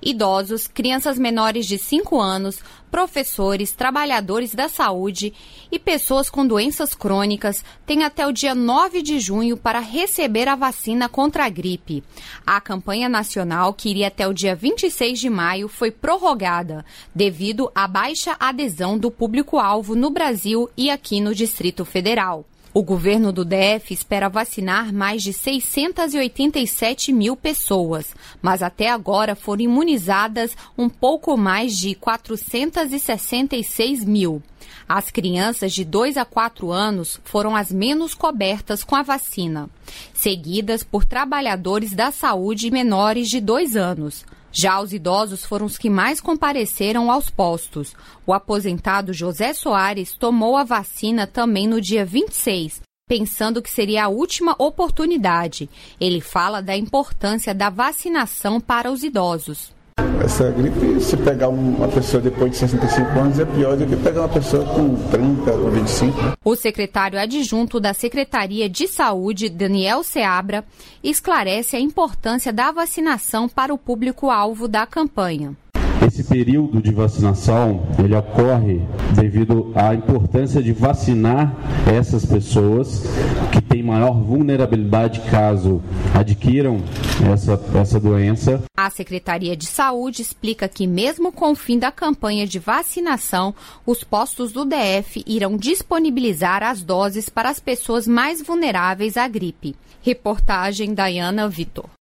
Idosos, crianças menores de 5 anos, professores, trabalhadores da saúde e pessoas com doenças crônicas têm até o dia 9 de junho para receber a vacina contra a gripe. A campanha nacional, que iria até o dia 26 de maio, foi prorrogada devido à baixa adesão do público-alvo no Brasil e aqui no Distrito Federal. O governo do DF espera vacinar mais de 687 mil pessoas, mas até agora foram imunizadas um pouco mais de 466 mil. As crianças de 2 a 4 anos foram as menos cobertas com a vacina, seguidas por trabalhadores da saúde menores de 2 anos. Já os idosos foram os que mais compareceram aos postos. O aposentado José Soares tomou a vacina também no dia 26, pensando que seria a última oportunidade. Ele fala da importância da vacinação para os idosos. Essa gripe, se pegar uma pessoa depois de 65 anos, é pior do que pegar uma pessoa com 30 ou 25. O secretário adjunto da Secretaria de Saúde, Daniel Seabra, esclarece a importância da vacinação para o público-alvo da campanha. Esse período de vacinação, ele ocorre devido à importância de vacinar essas pessoas que têm maior vulnerabilidade caso adquiram essa doença. A Secretaria de Saúde explica que mesmo com o fim da campanha de vacinação, os postos do DF irão disponibilizar as doses para as pessoas mais vulneráveis à gripe. Reportagem Dayana Vitor.